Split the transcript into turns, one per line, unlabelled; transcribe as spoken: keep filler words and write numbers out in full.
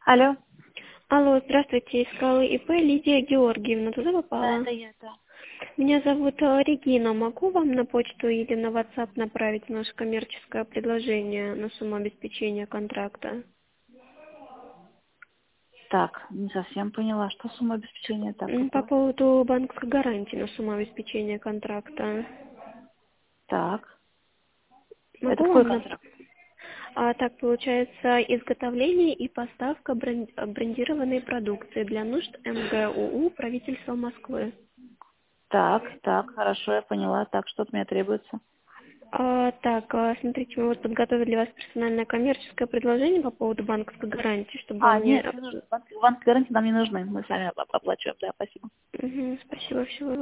Алло.
Алло, здравствуйте, искала ИП Лидия Георгиевна, туда
Да,
попала?
это я, да.
Меня зовут э, Регина, могу вам на почту или на WhatsApp направить наше коммерческое предложение на сумму обеспечения контракта?
Так, не совсем поняла, что сумма обеспечения так
М, По
какой.
поводу банковской гарантии на сумму обеспечения контракта.
Так. Это
Могу
какой
вам на...
контракт?
А так получается изготовление и поставка брен- брендированной продукции для нужд МГУУ правительства Москвы.
Так, так, хорошо, я поняла. Так, что от меня требуется?
А, так, а, смотрите, мы вот подготовили для вас персональное коммерческое предложение по поводу банковской гарантии, чтобы
А,
вам не...
нет, не нужно. Банк, банк гарантии нам не нужны. Мы сами оп- оплачиваем, да, спасибо.
Мгм, спасибо, всего